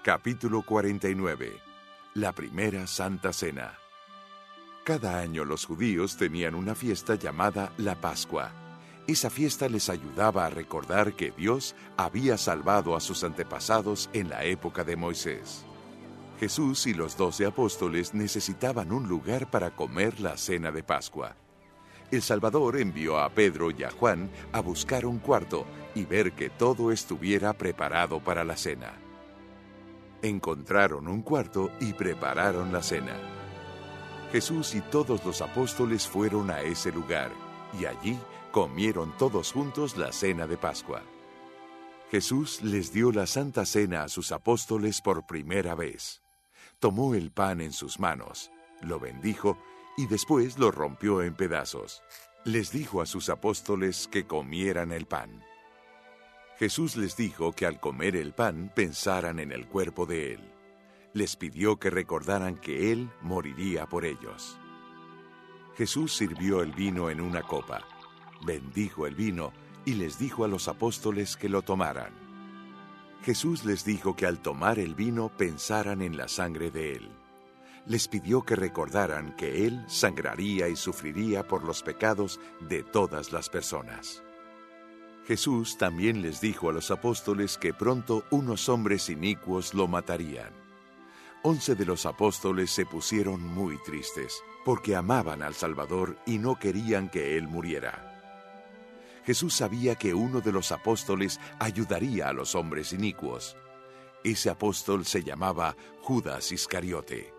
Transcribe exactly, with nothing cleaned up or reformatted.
Capítulo cuarenta y nueve. La primera Santa Cena. Cada año los judíos tenían una fiesta llamada la Pascua. Esa fiesta les ayudaba a recordar que Dios había salvado a sus antepasados en la época de Moisés. Jesús y los doce apóstoles necesitaban un lugar para comer la cena de Pascua. El Salvador envió a Pedro y a Juan a buscar un cuarto y ver que todo estuviera preparado para la cena. Encontraron un cuarto y prepararon la cena. Jesús y todos los apóstoles fueron a ese lugar, y allí comieron todos juntos la cena de Pascua. Jesús les dio la Santa Cena a sus apóstoles por primera vez. Tomó el pan en sus manos, lo bendijo y después lo rompió en pedazos. Les dijo a sus apóstoles que comieran el pan. Jesús les dijo que al comer el pan pensaran en el cuerpo de Él. Les pidió que recordaran que Él moriría por ellos. Jesús sirvió el vino en una copa, bendijo el vino y les dijo a los apóstoles que lo tomaran. Jesús les dijo que al tomar el vino pensaran en la sangre de Él. Les pidió que recordaran que Él sangraría y sufriría por los pecados de todas las personas. Jesús también les dijo a los apóstoles que pronto unos hombres inicuos lo matarían. Once de los apóstoles se pusieron muy tristes, porque amaban al Salvador y no querían que Él muriera. Jesús sabía que uno de los apóstoles ayudaría a los hombres inicuos. Ese apóstol se llamaba Judas Iscariote.